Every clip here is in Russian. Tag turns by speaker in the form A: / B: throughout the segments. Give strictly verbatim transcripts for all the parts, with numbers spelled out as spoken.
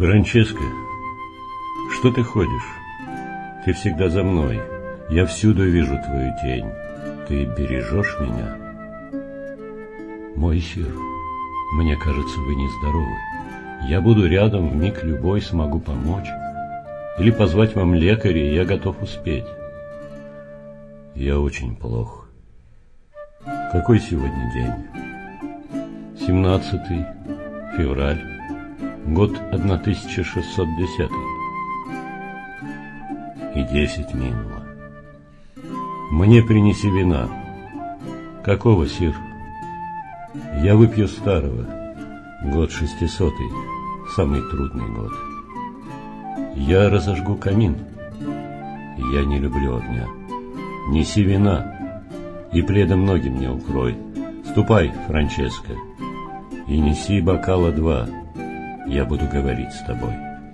A: Франческо, что ты ходишь? Ты всегда за мной. Я всюду вижу твою тень. Ты бережешь меня? Мой сир, мне кажется, вы нездоровы. Я буду рядом, вмиг любой смогу помочь. Или позвать вам лекаря, и я готов успеть. Я очень плох. Какой сегодня день? семнадцатый февраль, год тысяча шестьсот десятый. И десять минуло. Мне принеси вина. Какого, сир? Я выпью старого. Год шестисотый, самый трудный год. Я разожгу камин. Я не люблю огня. Неси вина, и пледом ноги мне укрой. Ступай, Франческо, и неси бокала два. Я буду говорить с тобой.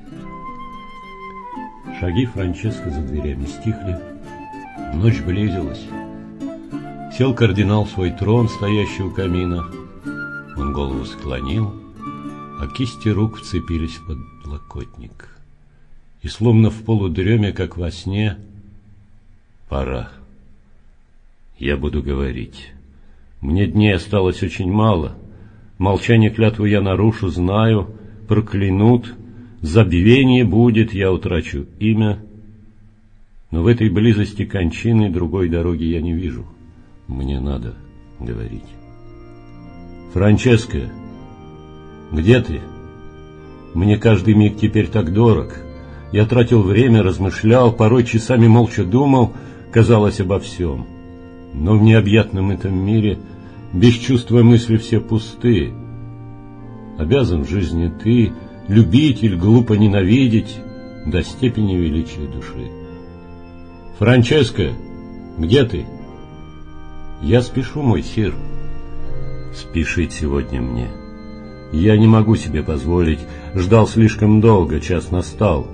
A: Шаги Франческо за дверями стихли. Ночь близилась. Сел кардинал в свой трон, стоящий у камина. Он голову склонил, а кисти рук вцепились в подлокотник. И словно в полудреме, как во сне: пора. Я буду говорить. Мне дней осталось очень мало. Молчание клятву я нарушу, знаю. Проклянут, забвение будет, я утрачу имя. Но в этой близости кончины другой дороги я не вижу. Мне надо говорить. Франческо, где ты? Мне каждый миг теперь так дорог. Я тратил время, размышлял, порой часами молча думал, казалось, обо всем. Но в необъятном этом мире без чувства мысли все пусты. Обязан в жизни ты любить или глупо ненавидеть до степени величия души. Франческо, где ты? Я спешу, мой сир. Спешить сегодня мне. Я не могу себе позволить. Ждал слишком долго, час настал.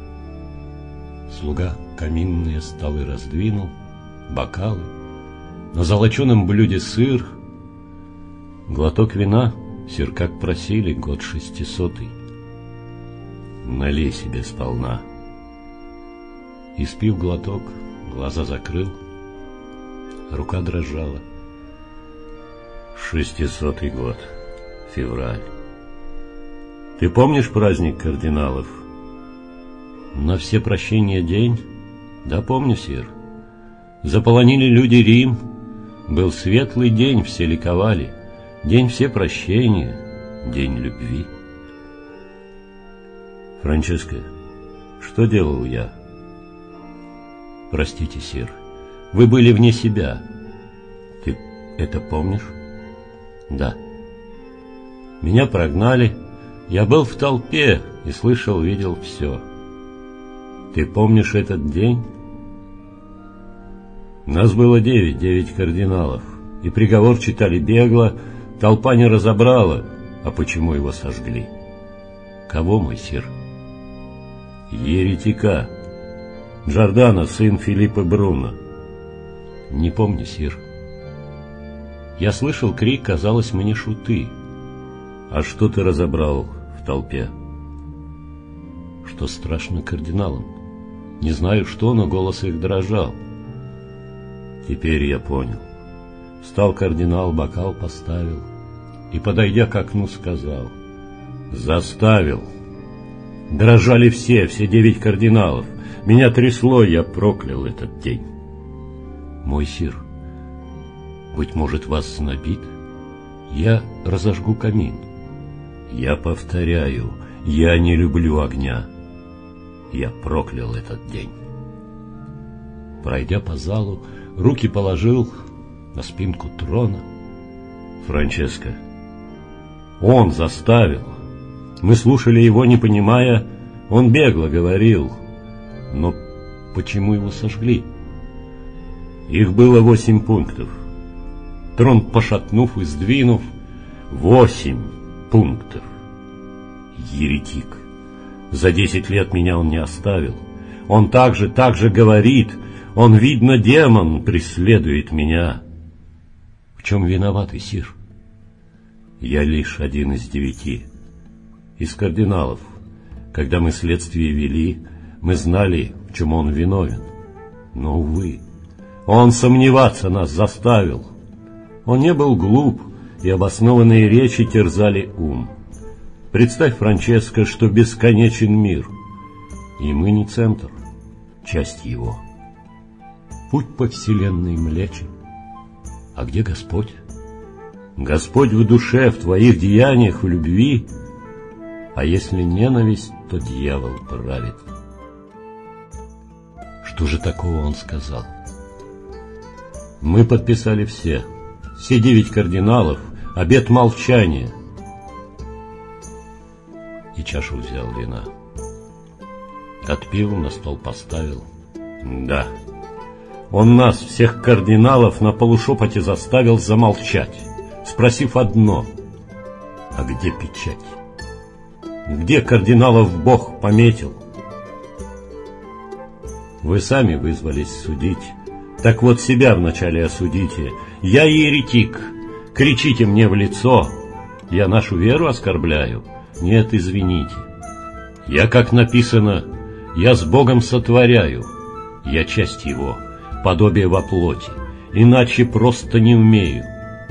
A: Слуга каминные столы раздвинул, бокалы, на золоченом блюде сыр. Глоток вина, сир, как просили, год шестисотый. Налей себе сполна. Испив глоток, глаза закрыл, рука дрожала. Шестисотый год, февраль. Ты помнишь праздник кардиналов? На все прощения день? Да помню, сир. Заполонили люди Рим. Был светлый день, все ликовали. День все прощения, день любви. Франческо, что делал я? Простите, сир, вы были вне себя. Ты это помнишь? Да. Меня прогнали. Я был в толпе и слышал, видел все. Ты помнишь этот день? Нас было девять, девять кардиналов, и приговор читали бегло. Толпа не разобрала, а почему его сожгли. Кого, мой сир? Еретика. Джордано, сын Филиппа Бруно. Не помню, сир. Я слышал крик, казалось мне, шуты. А что ты разобрал в толпе? Что страшно кардиналам. Не знаю что, но голос их дрожал. Теперь я понял. Встал кардинал, бокал поставил и, подойдя к окну, сказал: заставил. Дрожали все, все девять кардиналов. Меня трясло, я проклял этот день. Мой сир, быть может, вас знобит? Я разожгу камин. Я повторяю, я не люблю огня. Я проклял этот день. Пройдя по залу, руки положил на спинку трона. Франческо, он заставил. Мы слушали его, не понимая. Он бегло говорил. Но почему его сожгли? Их было восемь пунктов. Трон пошатнув и сдвинув, восемь пунктов. Еретик. За десять лет меня он не оставил. Он также, так же говорит. Он, видно, демон, преследует меня. В чем виноватый, сир? Я лишь один из девяти. Из кардиналов. Когда мы следствие вели, мы знали, в чем он виновен. Но, увы, он сомневаться нас заставил. Он не был глуп, и обоснованные речи терзали ум. Представь, Франческо, что бесконечен мир, и мы не центр, часть его. Путь по вселенной млечен. А где Господь? Господь в душе, в твоих деяниях, в любви. А если ненависть, то дьявол правит. Что же такого он сказал? Мы подписали все, все девять кардиналов, обет молчания. И чашу взял вина. Отпил, на стол поставил. Да, он нас, всех кардиналов, на полушепоте заставил замолчать, спросив одно: а где печать? Где кардиналов Бог пометил? Вы сами вызвались судить. Так вот себя вначале осудите. Я еретик, кричите мне в лицо. Я нашу веру оскорбляю? Нет, извините. Я, как написано, я с Богом сотворяю. Я часть Его, подобие во плоти, иначе просто не умею.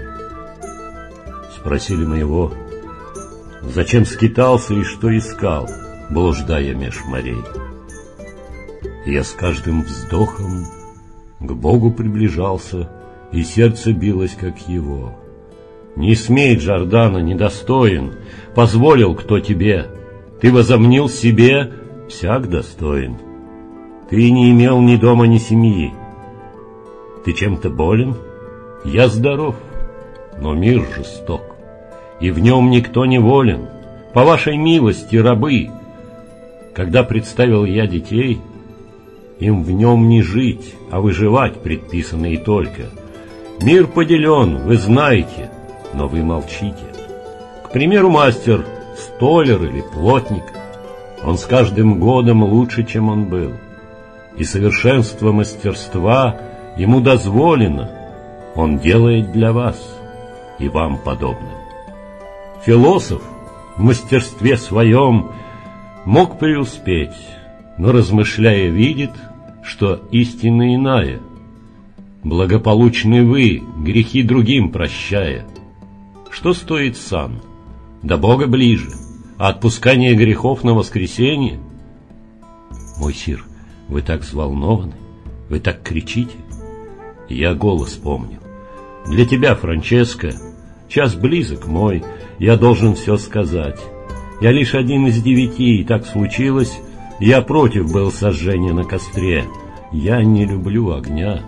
A: Спросили мы его, зачем скитался и что искал, блуждая меж морей. Я с каждым вздохом к Богу приближался, и сердце билось, как его. Не смей, Джордано, недостоин, позволил кто тебе. Ты возомнил себе, всяк достоин. Ты не имел ни дома, ни семьи. Ты чем-то болен? Я здоров, но мир жесток, и в нем никто не волен. По вашей милости, рабы, когда представил я детей, им в нем не жить, а выживать предписано и только. Мир поделен, вы знаете, но вы молчите. К примеру, мастер, столяр или плотник, он с каждым годом лучше, чем он был. И совершенство мастерства ему дозволено, он делает для вас и вам подобным. Философ в мастерстве своем мог преуспеть, но, размышляя, видит, что истина иная. Благополучны вы, грехи другим прощая. Что стоит сан? До Бога ближе, а отпускание грехов на воскресенье? Мой сир, вы так взволнованы, вы так кричите. Я голос помню. Для тебя, Франческо, час близок мой, я должен все сказать. Я лишь один из девяти, и так случилось, я против был сожжения на костре. Я не люблю огня.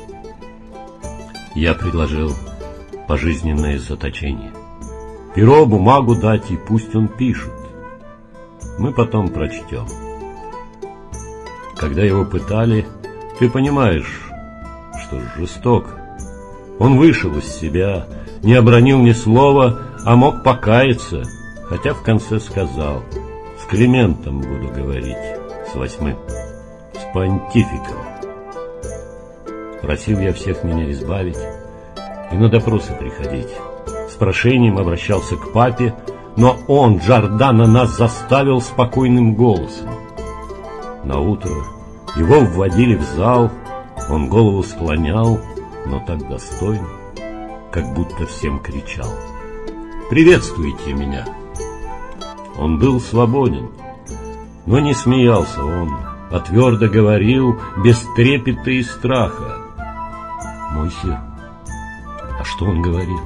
A: Я предложил пожизненное заточение. Перо, бумагу дать, и пусть он пишет. Мы потом прочтем. Когда его пытали, ты понимаешь, что жесток. Он вышел из себя, не обронил ни слова, а мог покаяться, хотя в конце сказал: с Климентом буду говорить, с восьмым, с понтификом. Просил я всех меня избавить и на допросы приходить. С прошением обращался к папе, но он, Джордано, нас заставил спокойным голосом. Наутро его вводили в зал, он голову склонял, но так достойно, как будто всем кричал: «Приветствуйте меня!» Он был свободен, но не смеялся он, а твердо говорил, без трепета и страха: «Мой сир, а что он говорил?»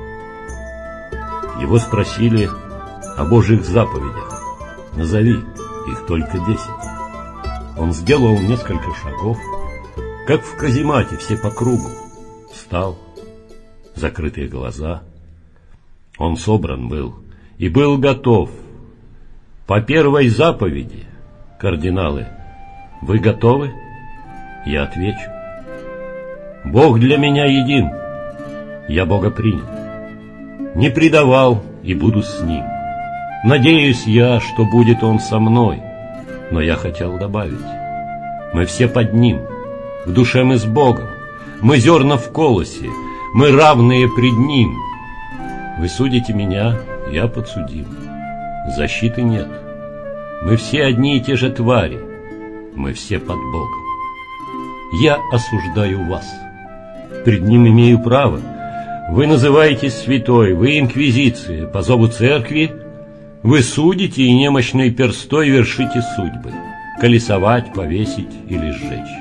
A: Его спросили о Божьих заповедях. Назови, их только десять. Он сделал несколько шагов, как в каземате, все по кругу. Встал, закрытые глаза. Он собран был и был готов. По первой заповеди, кардиналы, вы готовы? Я отвечу: Бог для меня един, я Бога принял, не предавал и буду с Ним. Надеюсь я, что будет Он со мной, но я хотел добавить: мы все под Ним, в душе мы с Богом, мы зерна в колосе, мы равные пред Ним. Вы судите меня, я подсудим, защиты нет. Мы все одни и те же твари. Мы все под Богом. Я осуждаю вас. Пред Ним имею право. Вы называетесь святой, вы инквизиция. По зову церкви вы судите и немощной перстой вершите судьбы. Колесовать, повесить или сжечь.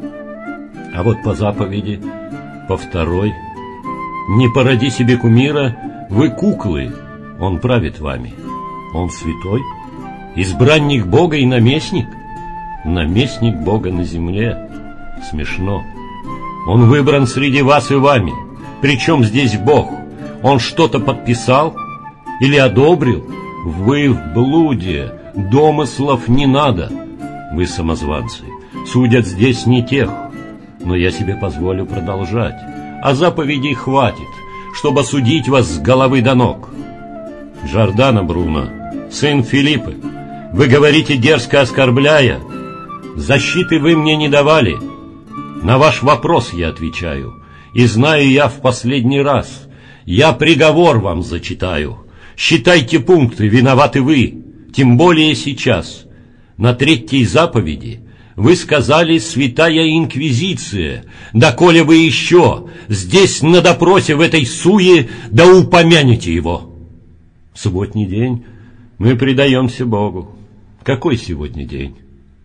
A: А вот по заповеди, по второй: не породи себе кумира, вы куклы, он правит вами. Он святой, избранник Бога и наместник. Наместник Бога на земле. Смешно. Он выбран среди вас и вами. Причем здесь Бог? Он что-то подписал или одобрил? Вы в блуде, домыслов не надо. Вы самозванцы. Судят здесь не тех. Но я себе позволю продолжать. А заповедей хватит, чтобы осудить вас с головы до ног. Джордано Бруно, сын Филиппы, вы говорите, дерзко оскорбляя: защиты вы мне не давали. На ваш вопрос я отвечаю, и знаю я в последний раз. Я приговор вам зачитаю. Считайте пункты, виноваты вы, тем более сейчас. На третьей заповеди вы сказали: святая инквизиция. Да коли вы еще здесь на допросе в этой суе, да упомянете его. В субботний день мы предаемся Богу. Какой сегодня день?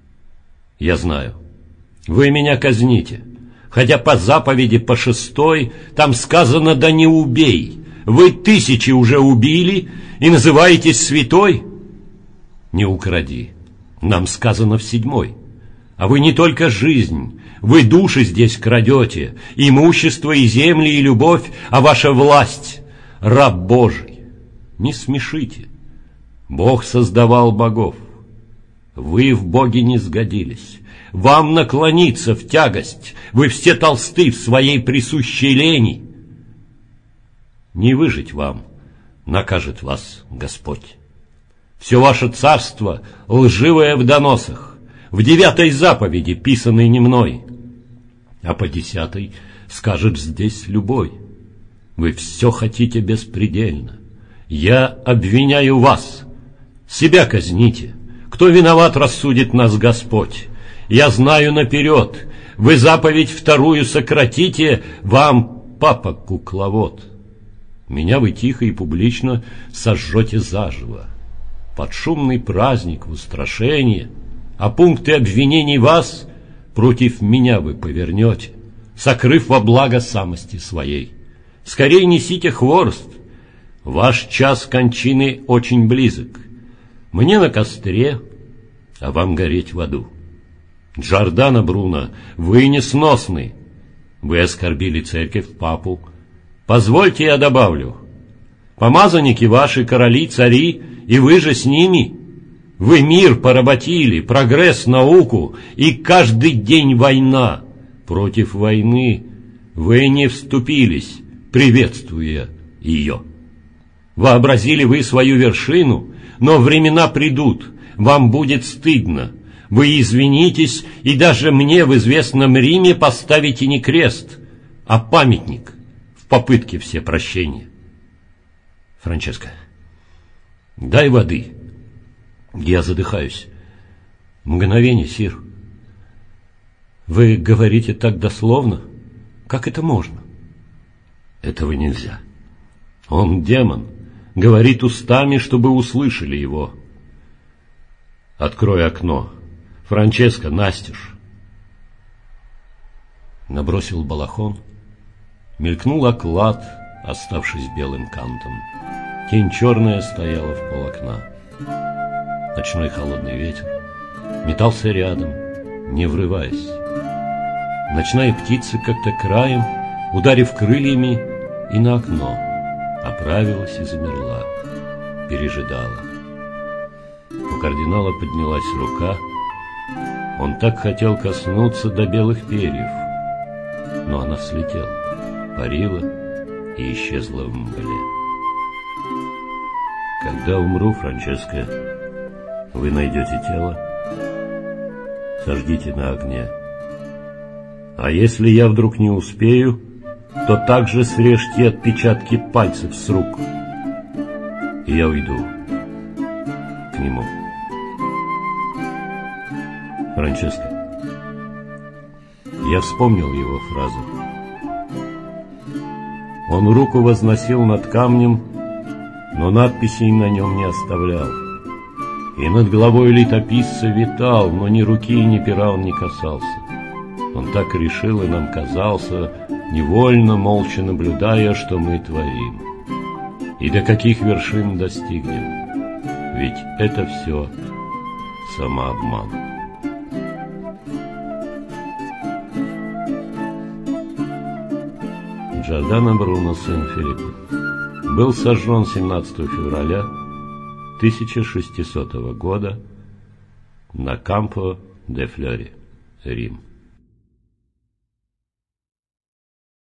A: Я знаю. Вы меня казните, хотя по заповеди по шестой там сказано: да не убей. Вы тысячи уже убили и называетесь святой? Не укради. Нам сказано в седьмой. А вы не только жизнь, вы души здесь крадете, имущество и земли, и любовь, а ваша власть — раб Божий. Не смешите. Бог создавал богов. Вы в Боге не сгодились. Вам наклониться в тягость. Вы все толсты в своей присущей лени. Не выжить вам, накажет вас Господь. Все ваше царство лживое в доносах, в девятой заповеди, писанной не мной. А по десятой скажет здесь любой: вы все хотите беспредельно. Я обвиняю вас. Себя казните. Кто виноват, рассудит нас Господь. Я знаю наперед. Вы заповедь вторую сократите, вам папа кукловод. Меня вы тихо и публично сожжете заживо. Под шумный праздник в устрашение, а пункты обвинений вас против меня вы повернете, сокрыв во благо самости своей. Скорей несите хворост. Ваш час кончины очень близок. Мне на костре, а вам гореть в аду. Джордано Бруно, вы несносны. Вы оскорбили церковь, папу. Позвольте я добавлю: помазанники ваши, короли, цари, и вы же с ними. Вы мир поработили, прогресс, науку, и каждый день война. Против войны вы не вступились, приветствуя ее. Вообразили вы свою вершину, но времена придут, вам будет стыдно. Вы извинитесь, и даже мне в известном Риме поставите не крест, а памятник в попытке все прощения. Франческо, дай воды. Я задыхаюсь. Мгновение, сир. Вы говорите так дословно? Как это можно? Этого нельзя. Он демон, говорит устами, чтобы услышали его. Открой окно. Франческо, настежь. Набросил балахон. Мелькнул оклад, оставшись белым кантом. Тень черная стояла в полокна. Ночной холодный ветер метался рядом, не врываясь. Ночная птица как-то краем, ударив крыльями, и на окно оправилась и замерла, пережидала. У кардинала поднялась рука. Он так хотел коснуться до белых перьев, но она слетела, парила и исчезла в мгле. Когда умру, Франческо, вы найдете тело, сожгите на огне. А если я вдруг не успею, то также срежьте отпечатки пальцев с рук, и я уйду к нему. Франческо. Я вспомнил его фразу. Он руку возносил над камнем, но надписей на нем не оставлял. И над головой летописца витал, но ни руки, ни пера он не касался. Он так решил, и нам казался, невольно, молча наблюдая, что мы творим. И до каких вершин достигнем. Ведь это все самообман. Джордано Бруно, сын Филиппа, был сожжен семнадцатого февраля тысяча шестисотого года на Кампо де Флори, Рим.